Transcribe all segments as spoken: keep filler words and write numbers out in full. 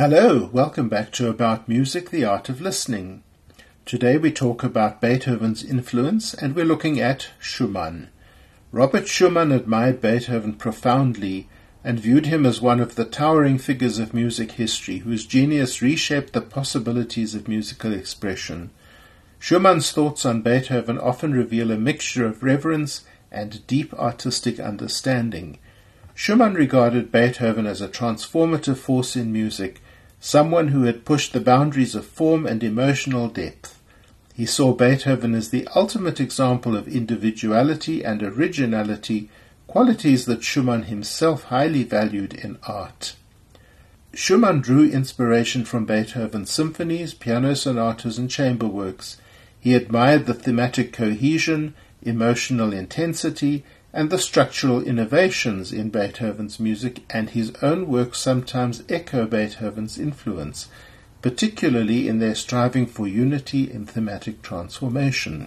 Hello, welcome back to About Music, the Art of Listening. Today we talk about Beethoven's influence and we're looking at Schumann. Robert Schumann admired Beethoven profoundly and viewed him as one of the towering figures of music history whose genius reshaped the possibilities of musical expression. Schumann's thoughts on Beethoven often reveal a mixture of reverence and deep artistic understanding. Schumann regarded Beethoven as a transformative force in music, someone who had pushed the boundaries of form and emotional depth. He saw Beethoven as the ultimate example of individuality and originality, qualities that Schumann himself highly valued in art. Schumann drew inspiration from Beethoven's symphonies, piano sonatas, and chamber works. He admired the thematic cohesion, emotional intensity, and the structural innovations in Beethoven's music, and his own works sometimes echo Beethoven's influence, particularly in their striving for unity and thematic transformation.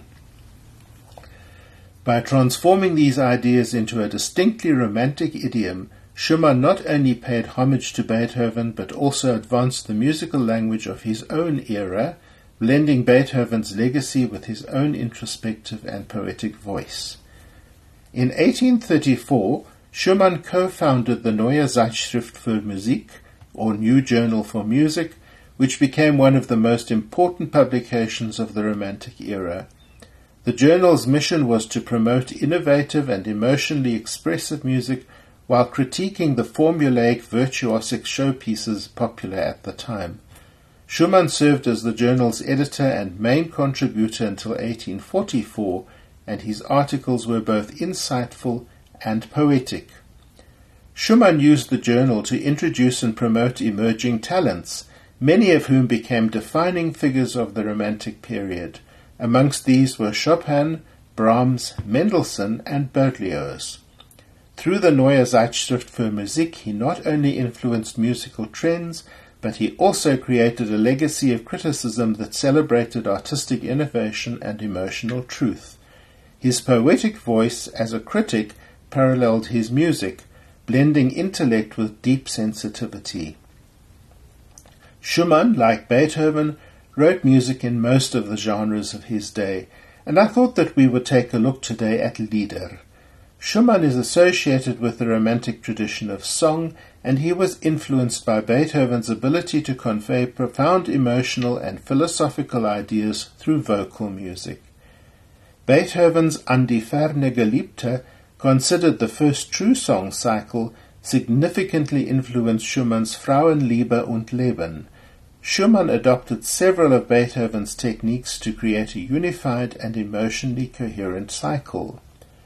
By transforming these ideas into a distinctly romantic idiom, Schumann not only paid homage to Beethoven but also advanced the musical language of his own era, blending Beethoven's legacy with his own introspective and poetic voice. In eighteen thirty-four, Schumann co-founded the Neue Zeitschrift für Musik, or New Journal for Music, which became one of the most important publications of the Romantic era. The journal's mission was to promote innovative and emotionally expressive music while critiquing the formulaic virtuosic showpieces popular at the time. Schumann served as the journal's editor and main contributor until eighteen forty-four, and his articles were both insightful and poetic. Schumann used the journal to introduce and promote emerging talents, many of whom became defining figures of the Romantic period. Amongst these were Chopin, Brahms, Mendelssohn, and Berlioz. Through the Neue Zeitschrift für Musik, he not only influenced musical trends, but he also created a legacy of criticism that celebrated artistic innovation and emotional truth. His poetic voice as a critic paralleled his music, blending intellect with deep sensitivity. Schumann, like Beethoven, wrote music in most of the genres of his day, and I thought that we would take a look today at Lieder. Schumann is associated with the Romantic tradition of song, and he was influenced by Beethoven's ability to convey profound emotional and philosophical ideas through vocal music. Beethoven's An die ferne Geliebte, considered the first true song cycle, significantly influenced Schumann's Frauenliebe und Leben. Schumann adopted several of Beethoven's techniques to create a unified and emotionally coherent cycle.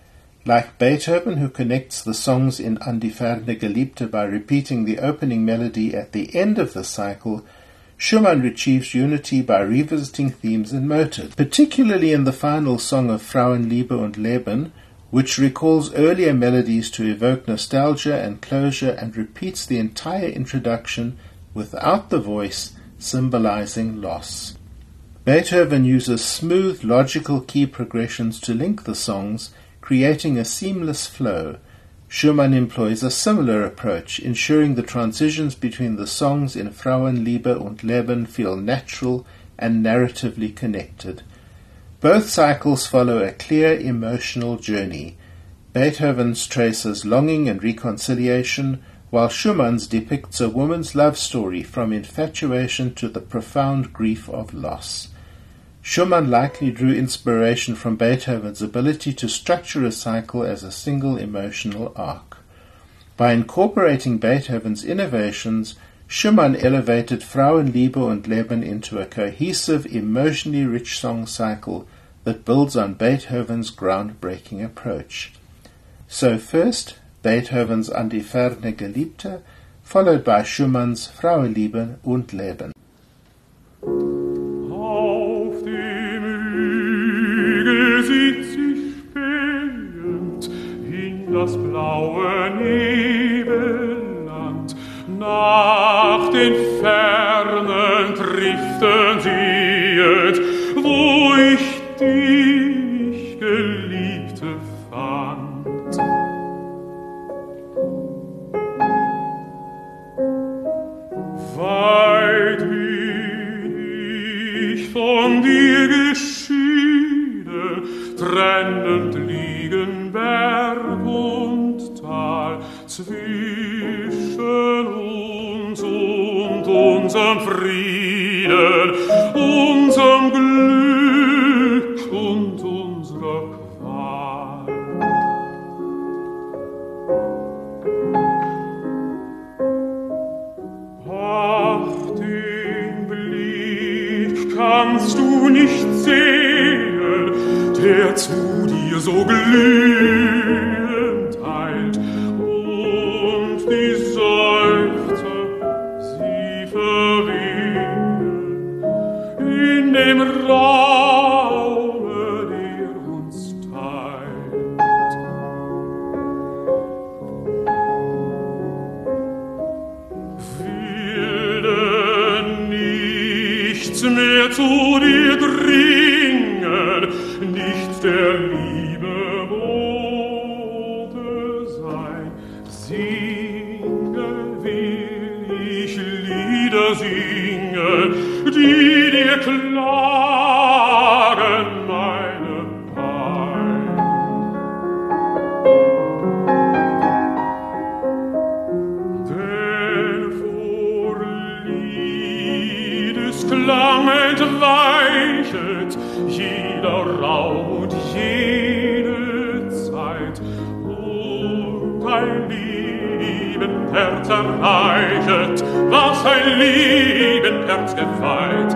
Like Beethoven, who connects the songs in An die ferne Geliebte by repeating the opening melody at the end of the cycle, Schumann achieves unity by revisiting themes and motives, particularly in the final song of Frauenliebe und Leben, which recalls earlier melodies to evoke nostalgia and closure and repeats the entire introduction without the voice, symbolizing loss. Beethoven uses smooth, logical key progressions to link the songs, creating a seamless flow. Schumann employs a similar approach, ensuring the transitions between the songs in Frauenliebe und Leben feel natural and narratively connected. Both cycles follow a clear emotional journey. Beethoven's traces longing and reconciliation, while Schumann's depicts a woman's love story from infatuation to the profound grief of loss. Schumann likely drew inspiration from Beethoven's ability to structure a cycle as a single emotional arc. By incorporating Beethoven's innovations, Schumann elevated Frauenliebe und Leben into a cohesive, emotionally rich song cycle that builds on Beethoven's groundbreaking approach. So first, Beethoven's An die ferne Geliebte, followed by Schumann's Frauenliebe und Leben. Das blaue Nebelland, nach den Fernen driften siehet, wo ich dich, Geliebte, fand. Weil trennend liegen Berg und Tal, zwischen uns und unserem Frieden, unserem Glück und unserer Qual. Ach, den Blick kannst du nicht sehen, der zu dir so glühend eilt, und die Seufzer, sie verwehen in dem Raume, der uns teilt. Will denn nichts mehr zu dir dringen, nicht der Liebe Bote sein. Singen will ich Lieder singen, die dir klagen meine Pein. Denn vor Liedesklang entweichet jeder Raum und jede Zeit, und ein liebend Herz erreichet, was ein liebend Herz gefeit.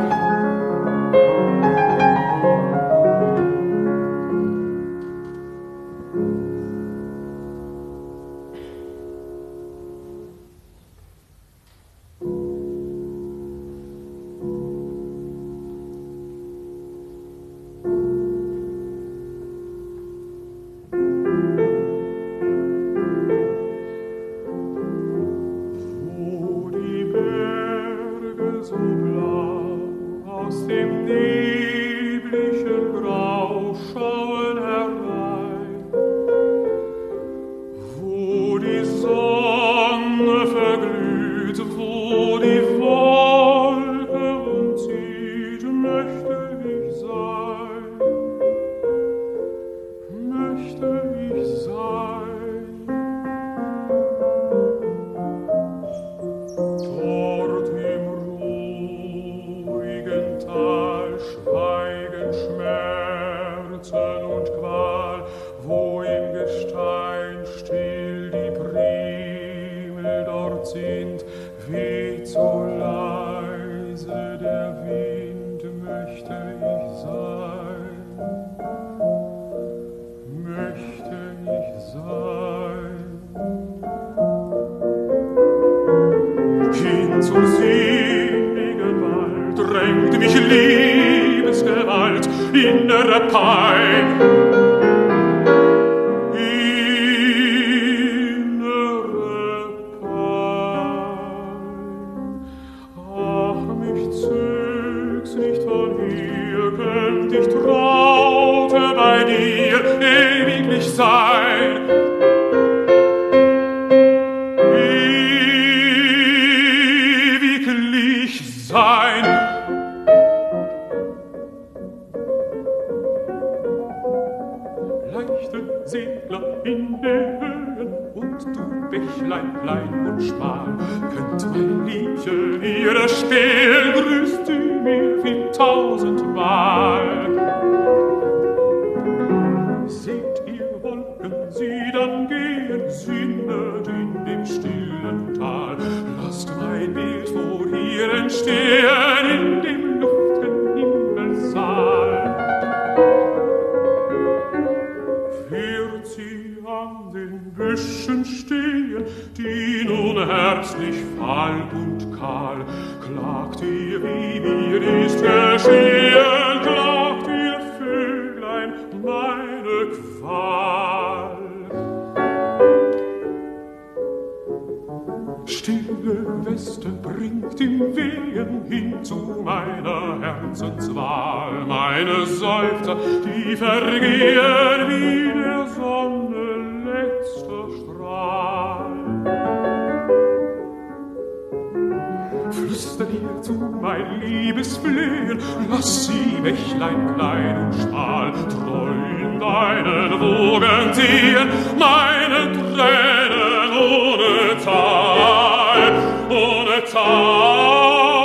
dir zu, mein liebes Flehen, lass sie, Bächlein klein und schmal, treu in deinen Wogen ziehen, meine Tränen ohne Zahl, ohne Zahl.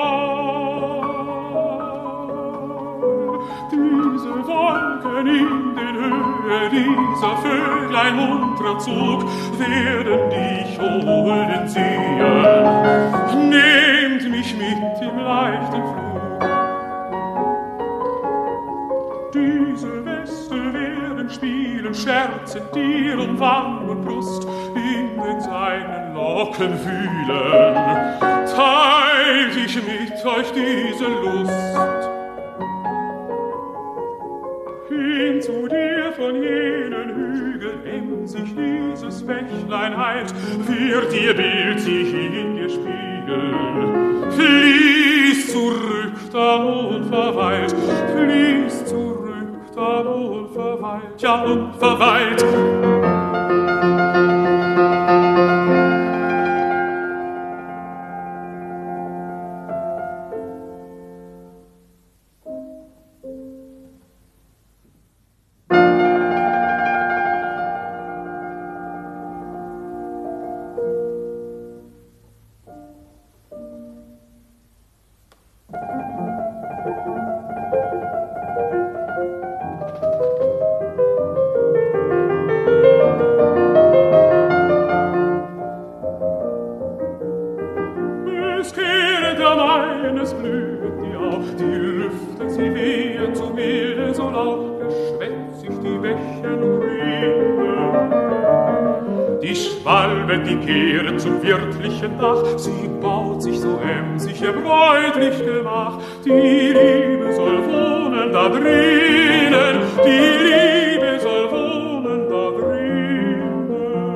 Diese Wolken in den Höhen, dieser Vöglein muntrer Zug, werden dich holen ziehen. Nehmt mich mit im leichten Flug. Diese Weste werden spielen, scherzen dir um Wangen und Brust, in den seinen Locken fühlen. Teilt ich mit euch diese Lust. Hin zu dir von jenen Hügeln emsig dieses Bächlein heilt, wird ihr Bild sich in dir spiegeln. Fließ zurück, da unverweilt, fließ zurück, da unverweilt, ja unverweilt. Die kehren zum wirtlichen Dach, sie baut sich so emsig ihr bräutlich Gemach. Die Liebe soll wohnen da drinnen, die Liebe soll wohnen da drinnen.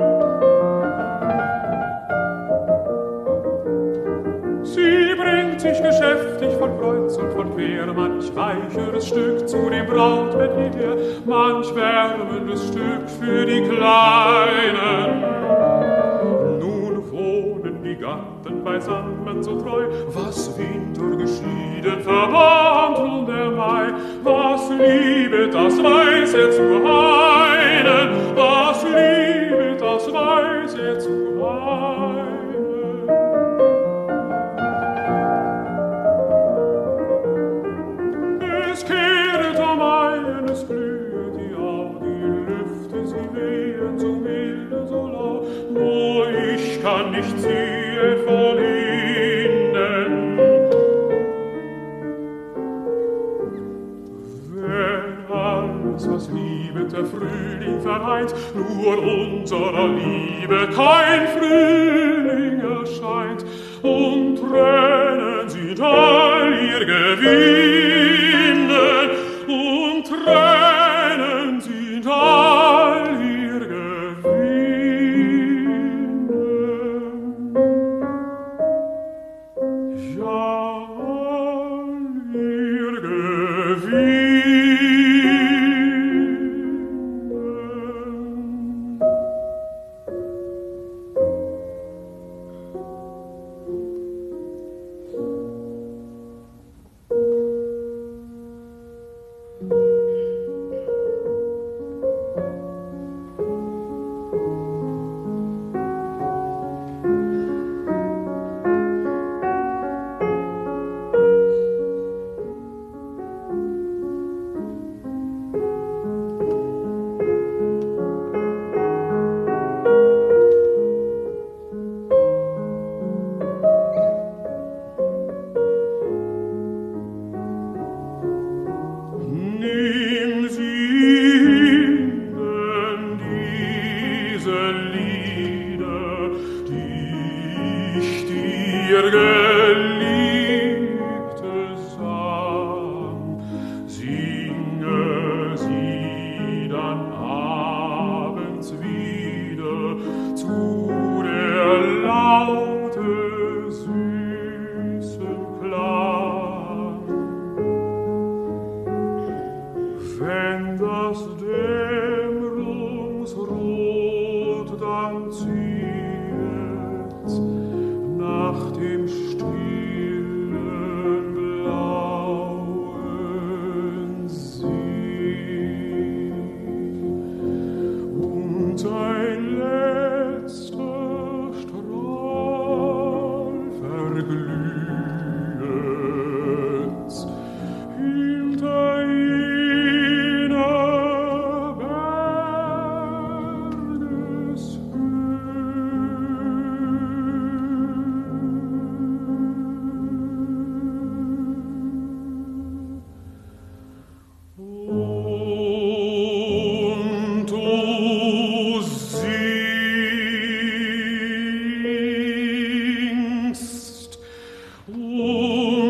Sie bringt sich geschäftig von Kreuz und von quer manch weicheres Stück zu dem Brautbett her, manch wärmendes Stück für die Kleinen. Die Gatten beisammen so treu, was Winter geschieden verband nun der Mai, was Liebe, das weiß er zu heinen, was Liebe, das weiß er zu heinen. Es kehret am Ein, es blühet die Au, die Lüfte, sie wehen so milde, so lau, nur ich kann nicht ziehen von innen. Wenn alles, was liebet, der Frühling vereint, nur unserer Liebe kein Frühling erscheint, und Tränen sind all ihr Gewinnen, und Tränen sind all ihr Gewinnen. Ja, all ihr Gewinnen.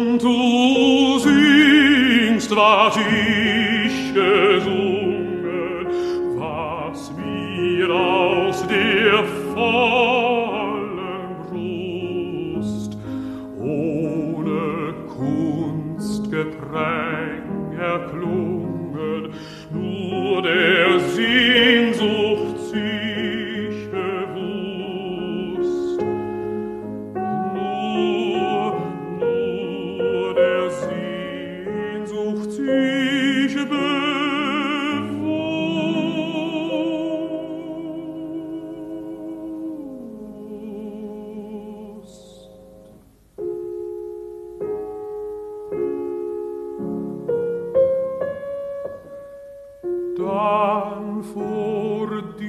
Und du singst, was ich gesungen, was wir aus der vollen Brust ohne Kunstgepränk erklungen, nur der Sehnsucht sich bewusst. Nur, nur der Sehnsucht sich bewusst. Dann vor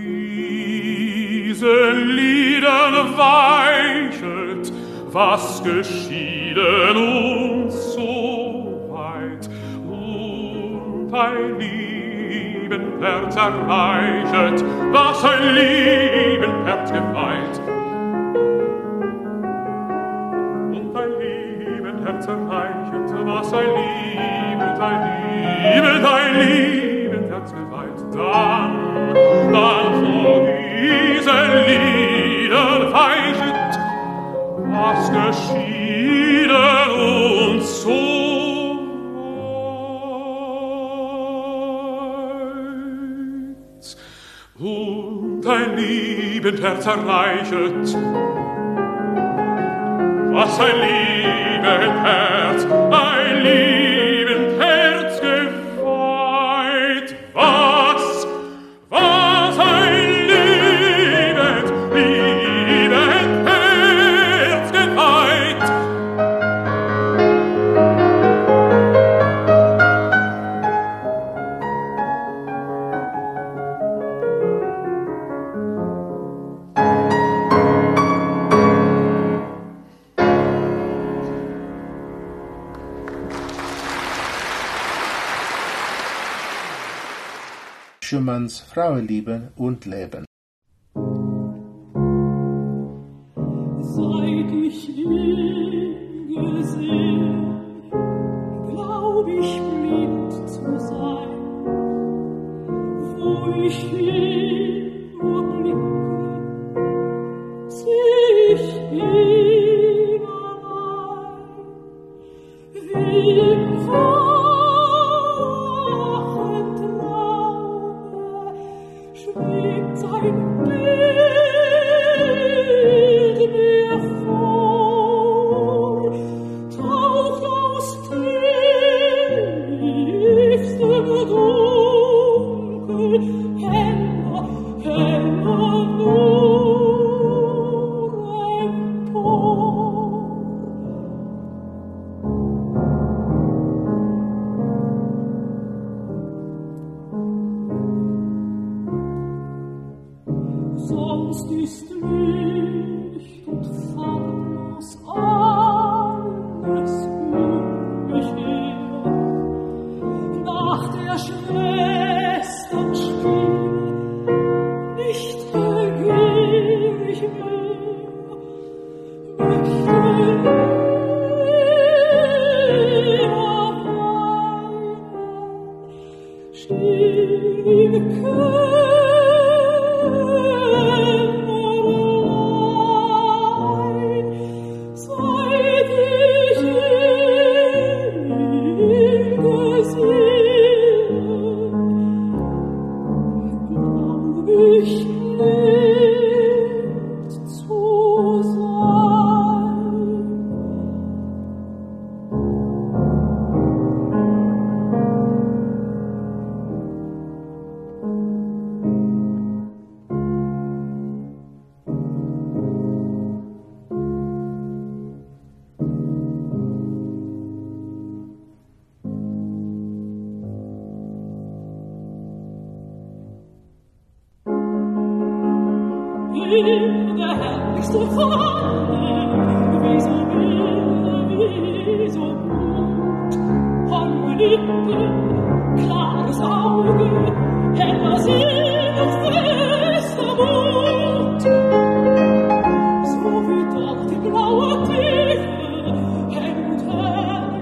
diesen Liedern weichelt, was geschieden uns so weit, und ein lieben Herz erreichet, was ein lieben Herz geweiht. Und ein lieben Herz erreichet, was ein liebet, ein liebet, ein liebet Herz geweiht. Dann, dann vor diesen Liedern weichet, was geschieden uns so weit. Und ein liebend Herz erreichet, was ein liebend Herz, ein liebend Herz geweiht. Was, was ein liebend, liebend Herz geweiht. Schumanns Frauenliebe und Leben. Seit ich ihn gesehen, glaub ich blind zu sein, wo ich hin nur blicke, zieh ich ihn allein, wie im wachen Traume schwebt sein Bild mir vor, taucht aus tiefstem Dunkel heller, heller nur empor. Sonst ist Licht und farblos alles um mich her. Nach der Schwestern Stimme nicht begeh ich mehr, möchte lieber weinen, still der herrlichste Fall, wie so mild, wie so gut, holde Lippen, klares Auge, heller Sinn und fester Mut. So wie dort die blaue Tiefe, hell und hell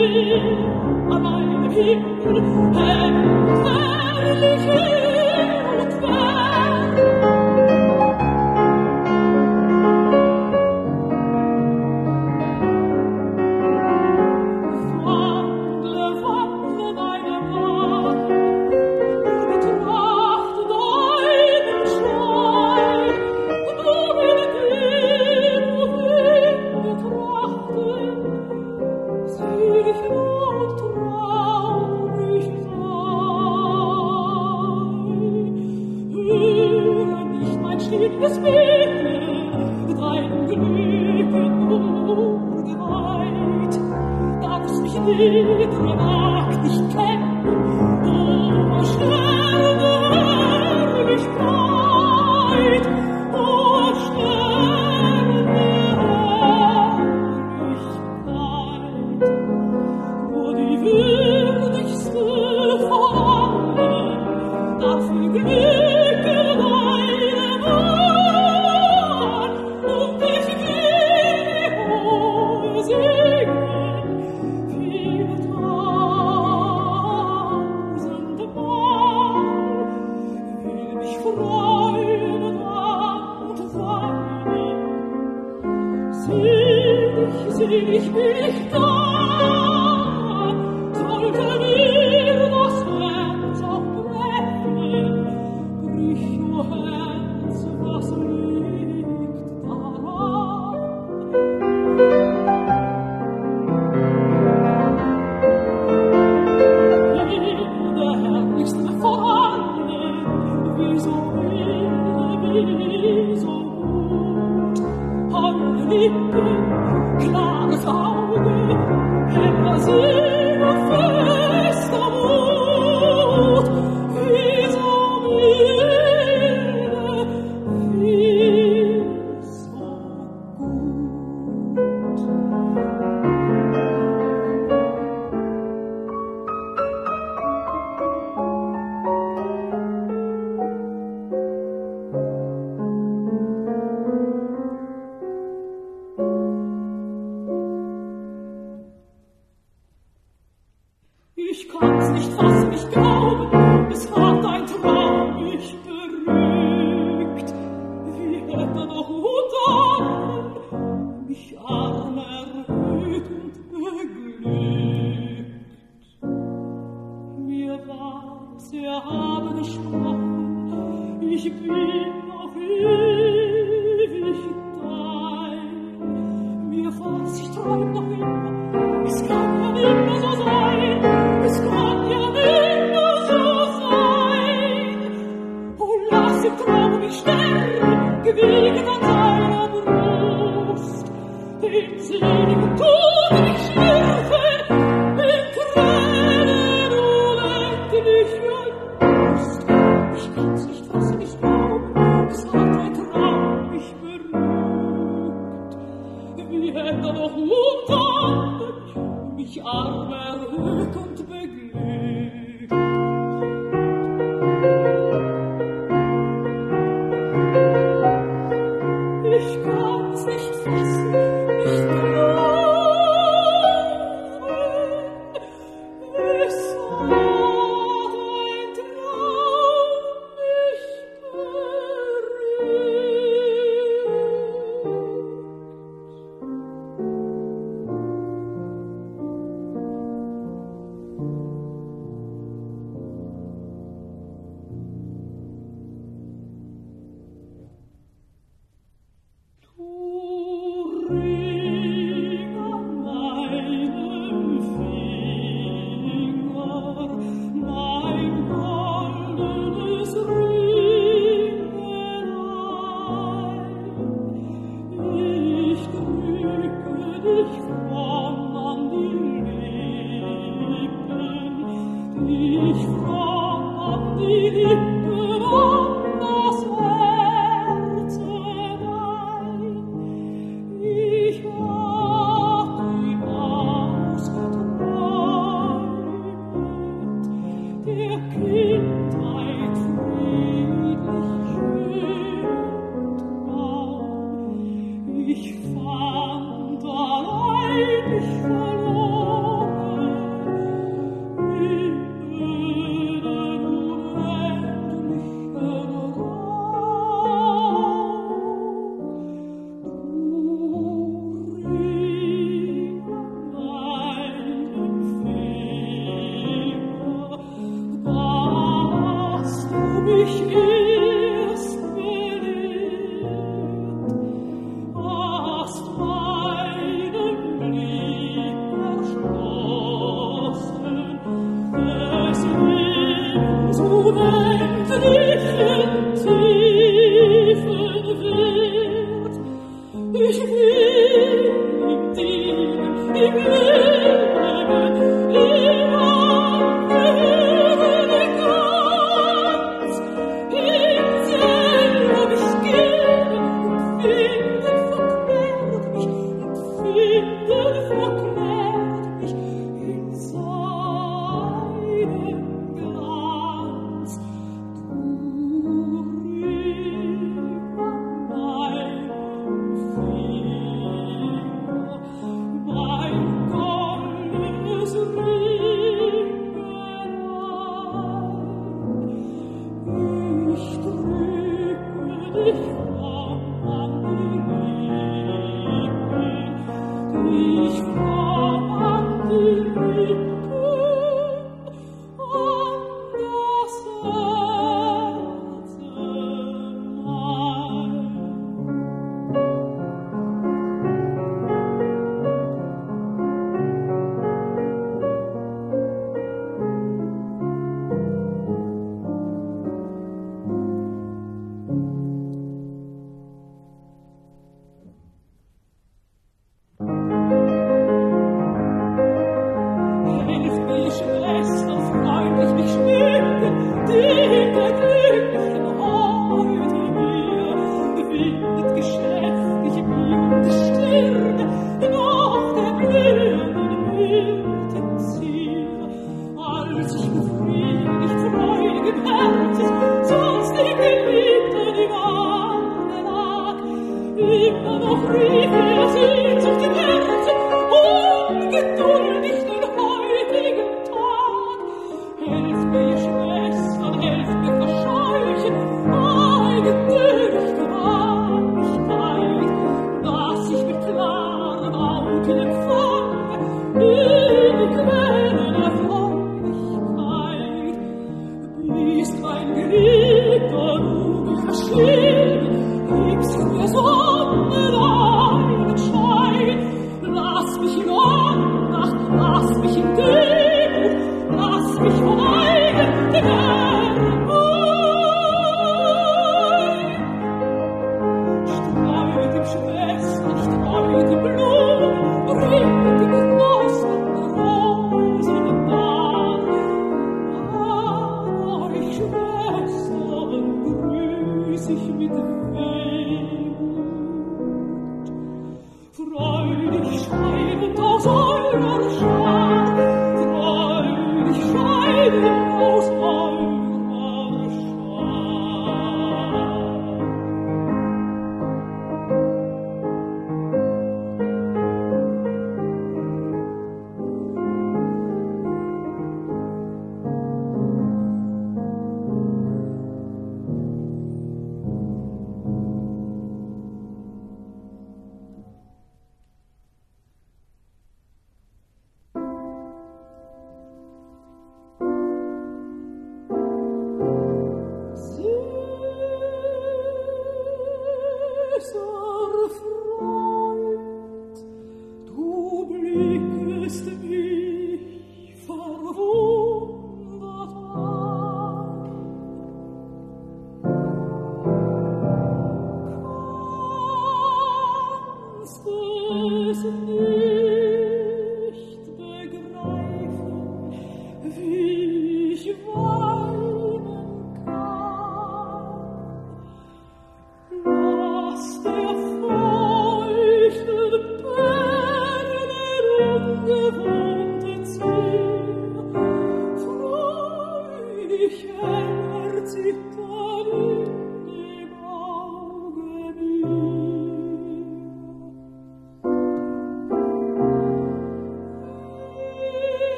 Ich fand allein mich verloren.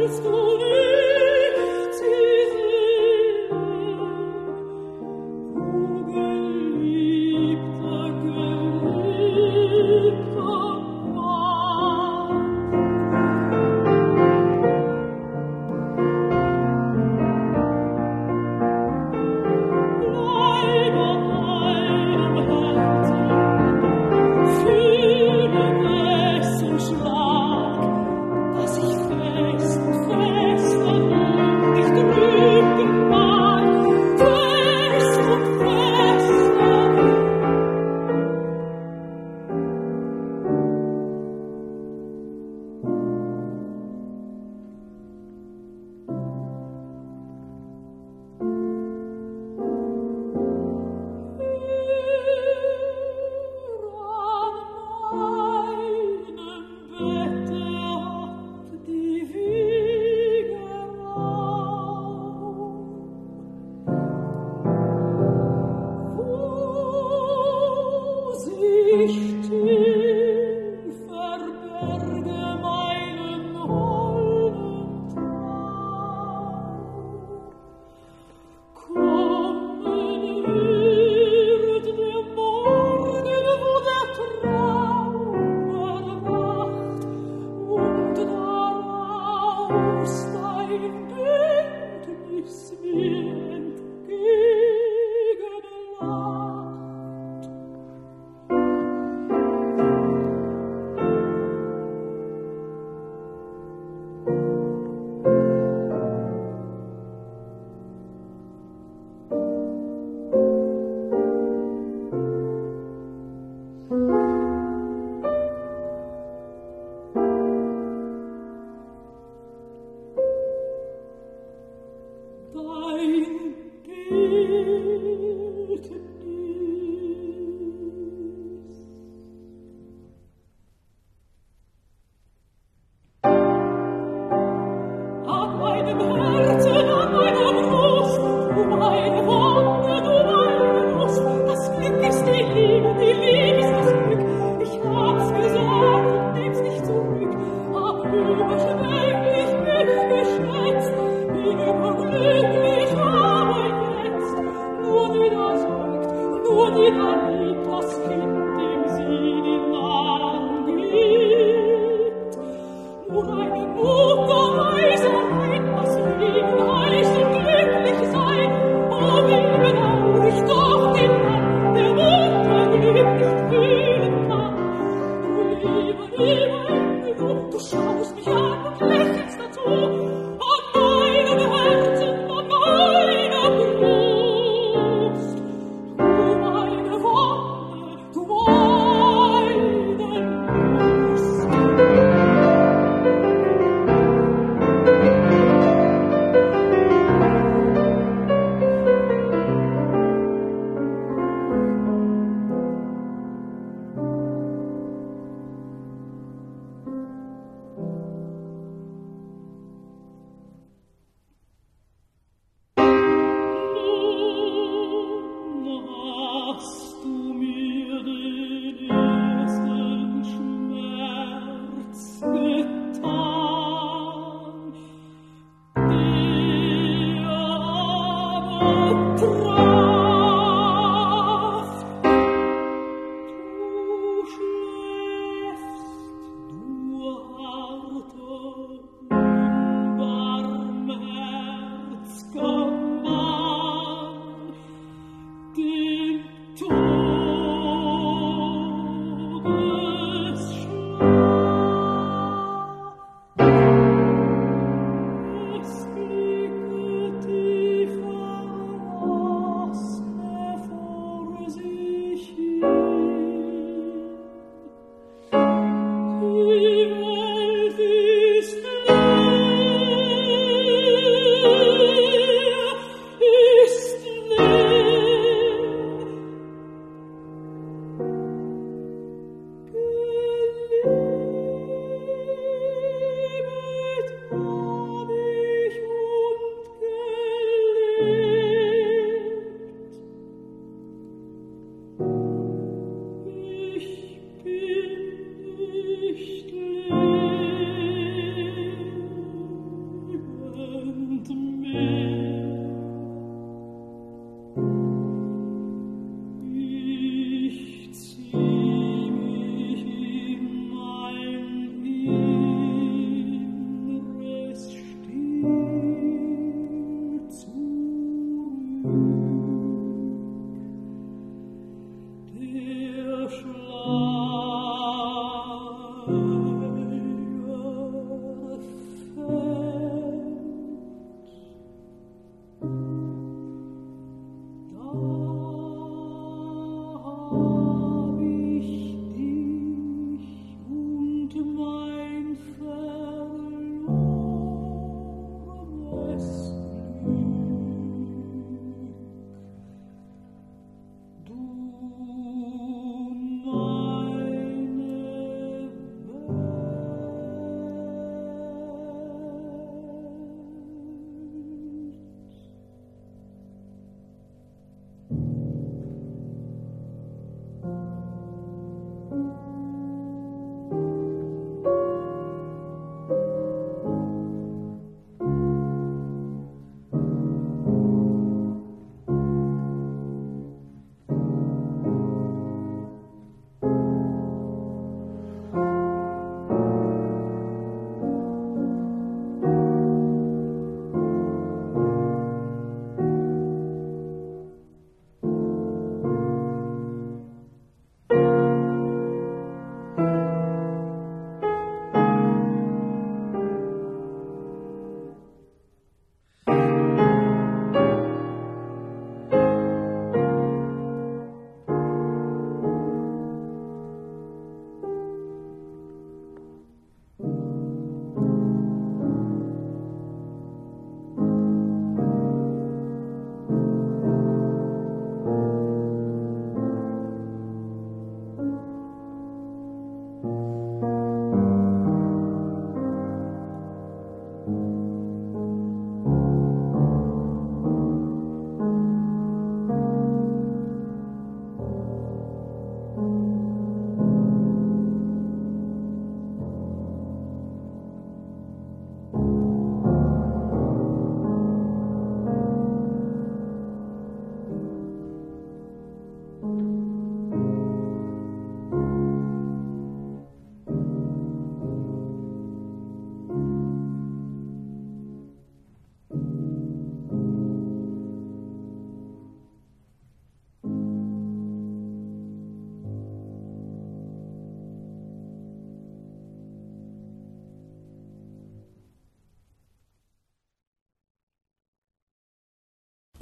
Du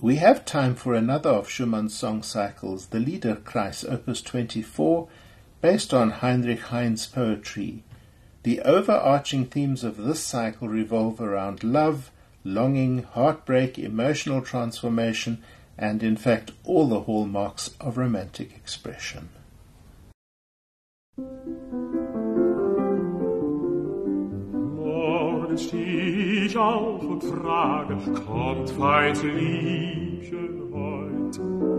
We have time for another of Schumann's song cycles, the Liederkreis, opus twenty-four, based on Heinrich Heine's poetry. The overarching themes of this cycle revolve around love, longing, heartbreak, emotional transformation, and in fact all the hallmarks of romantic expression. Morgens steh ich auf und frage, kommt feins Liebchen heut?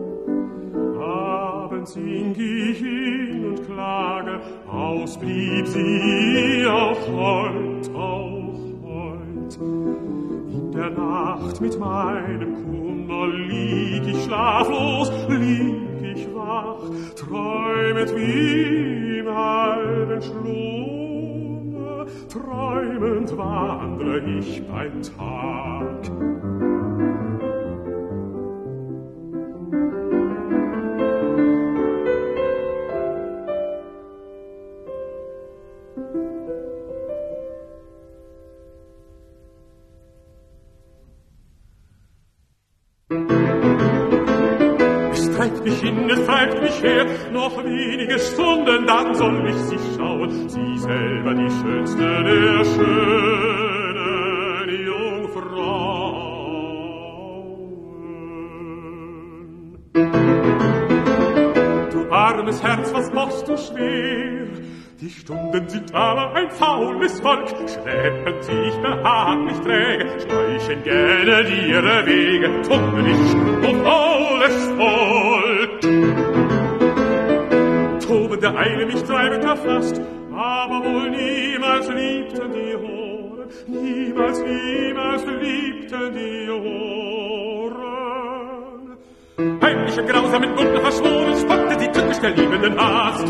Abends sing ich hin und klage, aus blieb sie auch heut, auch heut. In der Nacht mit meinem Kummer lieg ich schlaflos, lieg ich wach, träumet wie im halben Schlummer, träumend wandre ich beim Tag. Mich hin, es treibt mich her, noch wenige Stunden, dann soll ich sie schauen, sie selber die schönste der schönen Jungfrauen. Du armes Herz, was machst du schwer? Die Stunden sind aber ein faules Volk, schleppen sich behaglich träge, schleichen gerne ihre Wege, tun nicht, o faules Volk. Tobende Eile mich treibend erfasst, aber wohl niemals liebten die Ohren, niemals, niemals liebten die Ohren. Heimlich und grausam mit Wunden verschworen, spottete sie tückisch der liebenden Hast.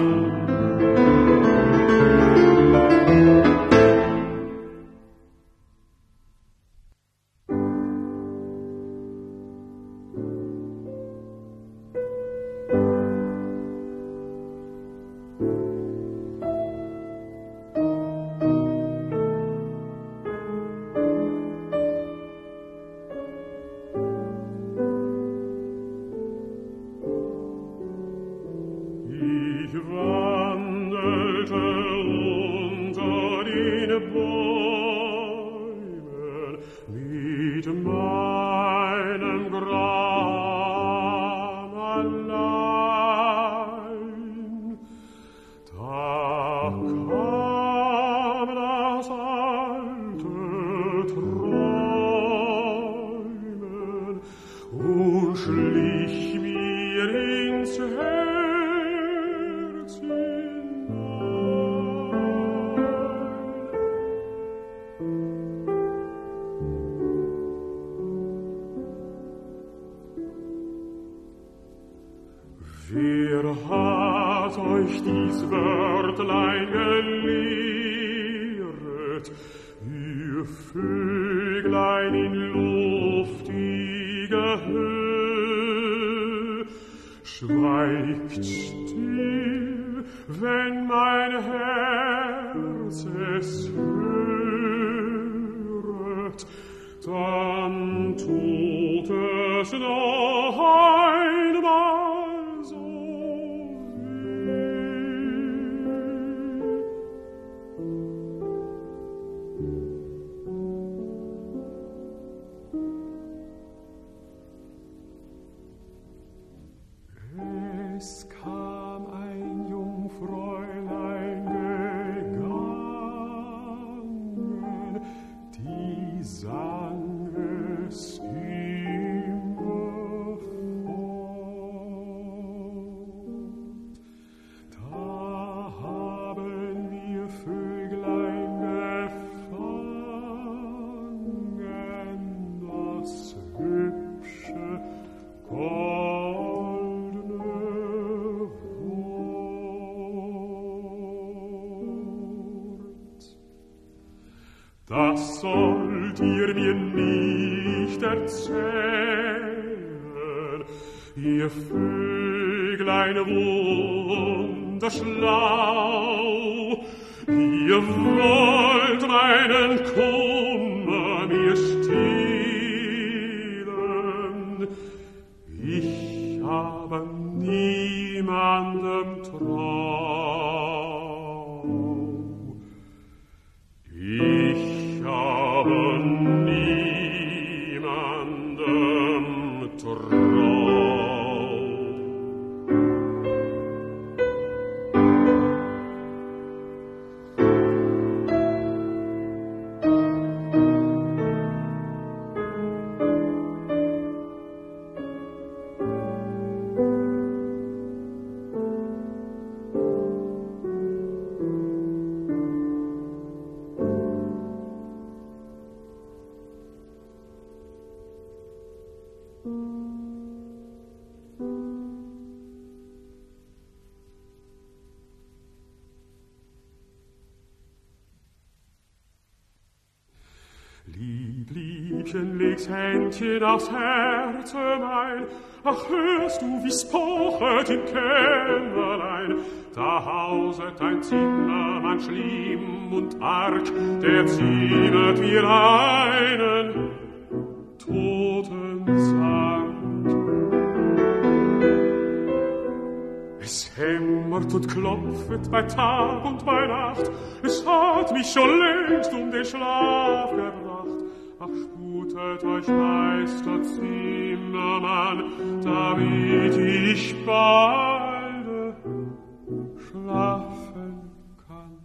Das sollt ihr mir nicht erzählen, ihr Vöglein wunderschlau. Ihr wollt meinen Kummer mir stillen, niemandem trau. Ich habe niemandem trau. Lieb, Liebchen, leg's Händchen aufs Herze mein, ach, hörst du, wie's pochet im Kämmerlein? Da hauset ein Zimmermann schlimm und arg, der ziemet wir einen Totensang. Es hämmert und klopfet bei Tag und bei Nacht, es hat mich schon längst um den Schlaf gebracht. Ach, sputet euch Meister Zimmermann, damit ich bald schlafen kann.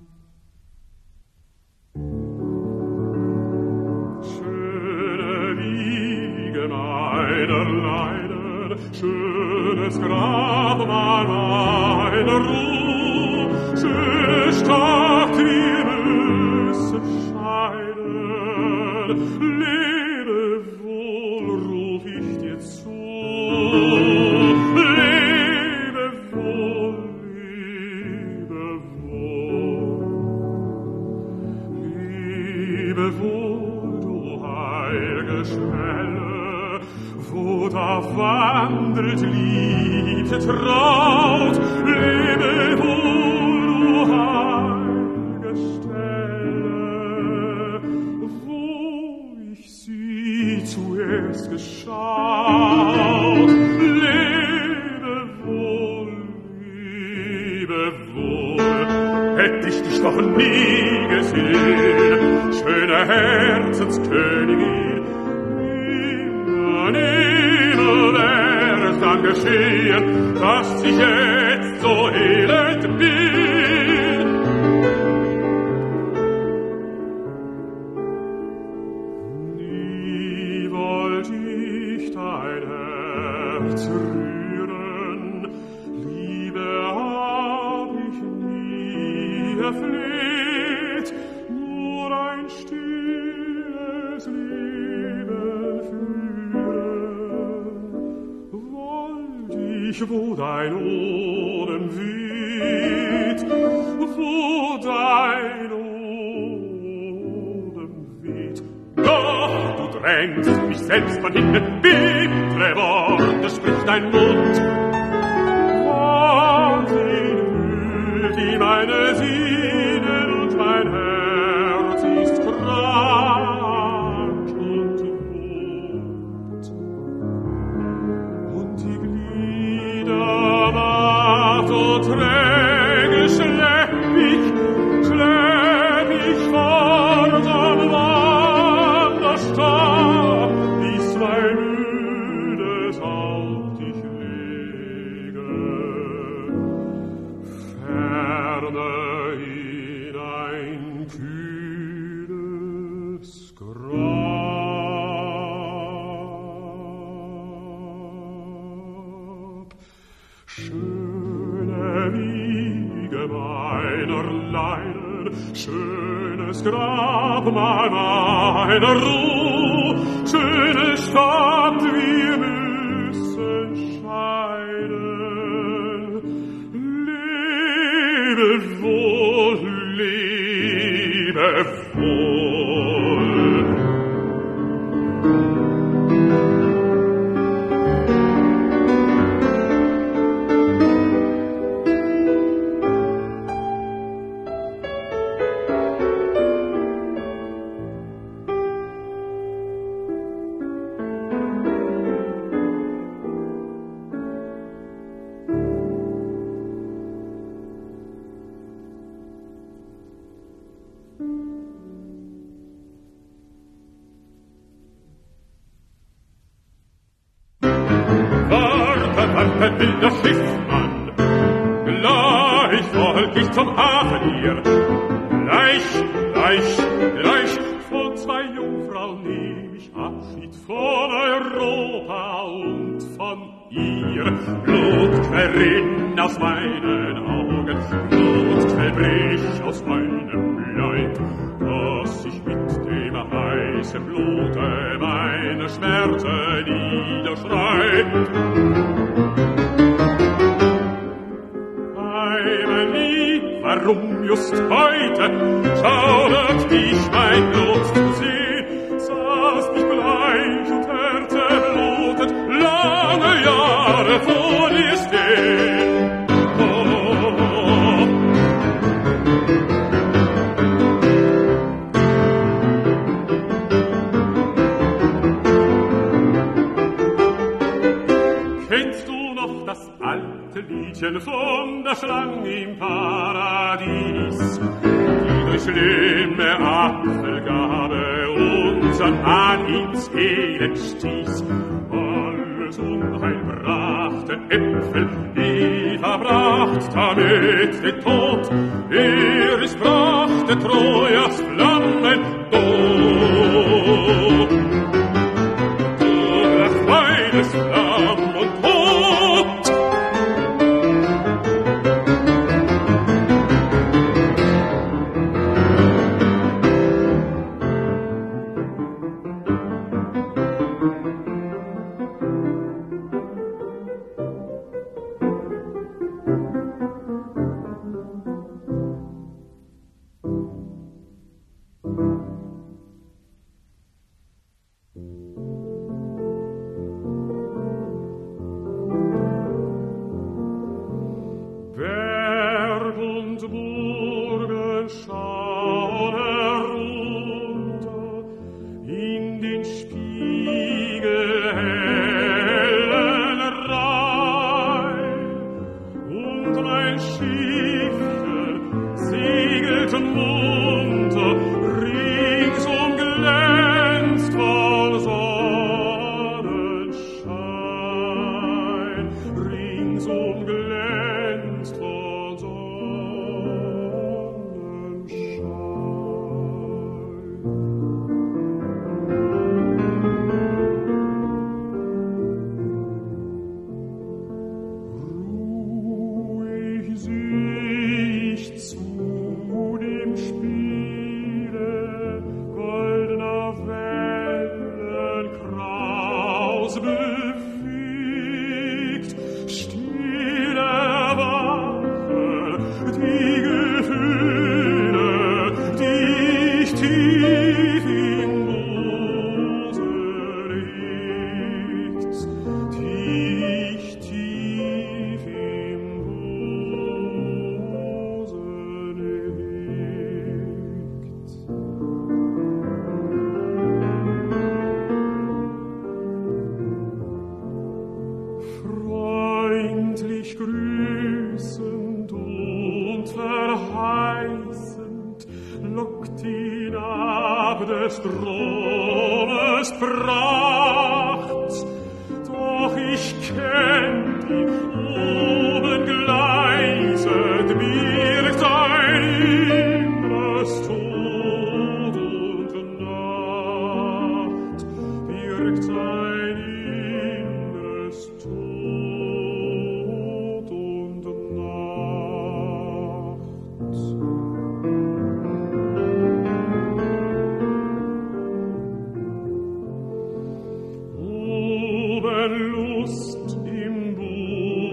Schöne Wiege meiner Leiden, schönes Grab meiner Ruh, schön stark wir müssen scheiden. Lebe wohl, ruf ich dir zu. Lebe wohl, lebe wohl. Lebe wohl, du heilge Schwelle, wo da wandelt, liebt, traut. Lebe wohl, du heilge Stelle, wo ich sie zuerst geschaut. Lebe wohl, lebe wohl, hätt ich dich doch nie gesehen, schöne Herzenskönigin. Nimmer, nimmer wär's dann geschehen, dass ich jetzt so elend bin. Nie wollt ich dein Herz rühren, Liebe hab ich nie erfleht, nur ein stilles Leben führen. Wollt ich, wo dein Odem weht, wo dein Odem weht. Doch, du drängst mich selbst von hinten, bittere Worte spricht dein Mund. Wahnsinn hüllt die meine Seele und mein Herz ist krank und wund. Und die Glieder matt und träge schlepp ich, schlepp ich fort am Wanderstab, bis mein müdes Haupt ich lege, ferne in ein kühles Grab. Schöne Wiege meiner Leiden, schönes Grab meiner Ruh, schöne Stadt, wir müssen scheiden. Lebe wohl, lebe wohl. ein wilder Schiffmann. Gleich folg ich zum Hafen hier. Gleich, gleich, gleich von zwei Jungfrauen nehm ich Abschied von Europa und von ihr. Blut querrin aus meinen Augen, Blut querbrich aus meinem Leib, dass ich mit dem heißen Blute meine Schmerzen niederschreib. Ei, mein Lieb, warum just heute schaudert dich mein Blut zu sehen, sahst mich bleich und herzeblutet, lange Jahre vor dir stehen. Oh. Kennst du noch das alte Liedchen von der Schlange im Paradies, die durch schlimme Apfelgabe unsern Ahn ins Elend stieß? Alles Unheil brachte Äpfel, Eva bracht damit den Tod, Eris brachte Trojas Flammen Tod. Du lachst beides Flamm und Tod. Lust im Blut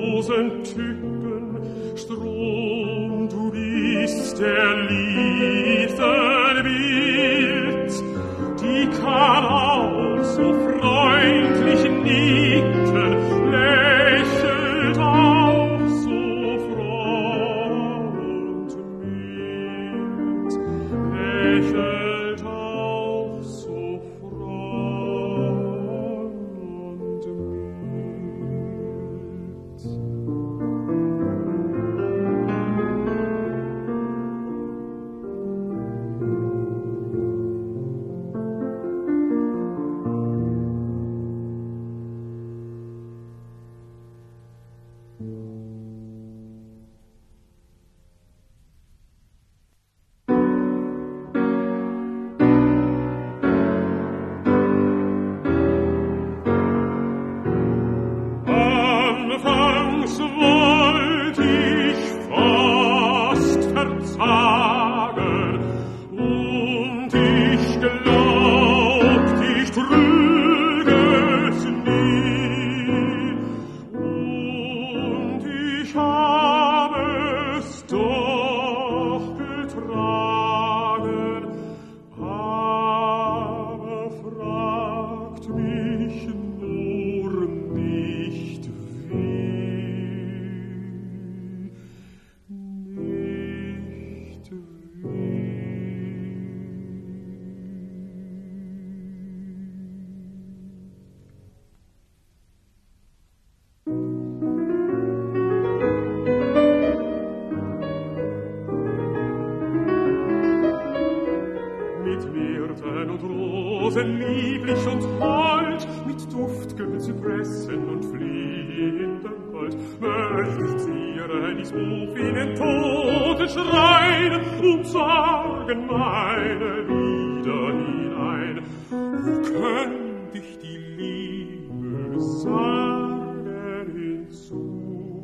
Myrten und Rosen, lieblich und hold, mit duft'gen Zypressen und fliehendem Gold, möcht ich zieren dies Buch in den toten Schrein und sagen meine Lieder hinein. Wo könnt ich die Liebe sagen hinzu?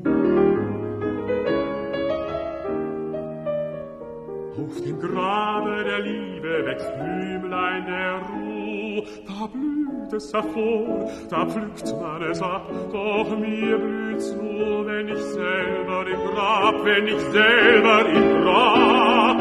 Auf dem Grabe der Liebe wächst Blümlein der Ruh, da blüht es hervor, da pflückt man es ab, doch mir blüht's nur, wenn ich selber im Grab, wenn ich selber im Grab.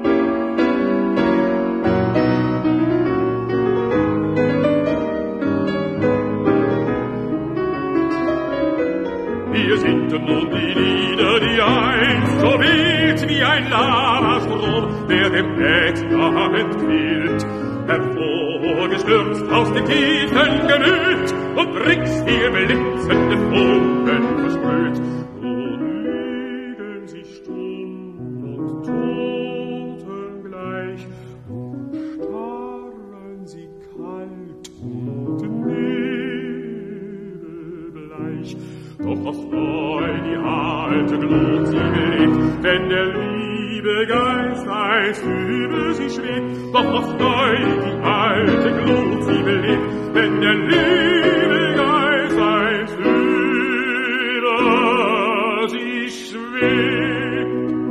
Wir sind nun die Lieder, die einst so wild wie ein Lavastrom, der dem Ätna entquillt, hervorgestürzt aus den Tiefen Gemüt und rings ihr blitzende Funken versprüht. So liegen sie stumm und totengleich und starren sie kalt und nebelbleich. Doch auf neu die alte Glut sie belebt, wenn der liebe Geist einst über sie schwebt. Doch auf neu die alte Glut sie belebt, wenn der liebe Geist einst über sie schwebt.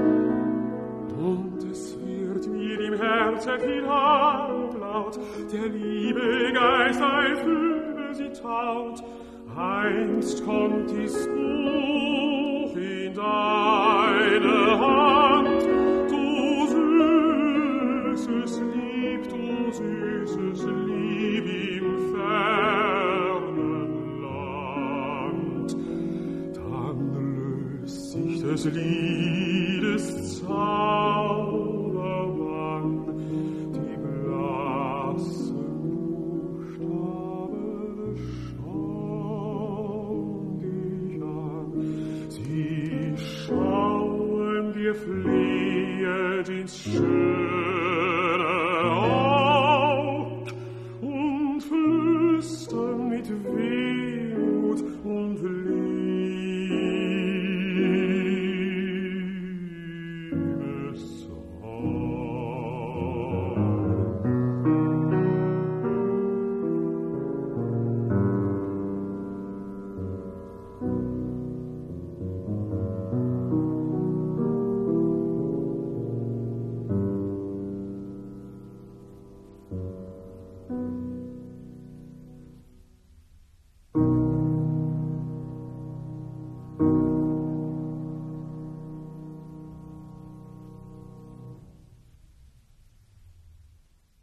Und es wird mir im Herzen viel Halblaut, der liebe Geist einst über sie taut. Einst kommt dies Buch in deine Hand, du süßes Lieb, du süßes Lieb im fernen Land. Dann löst sich des Liedes Zauberbann, die blassen Buchstaben sie schauen dir flehend ins schöne Ort.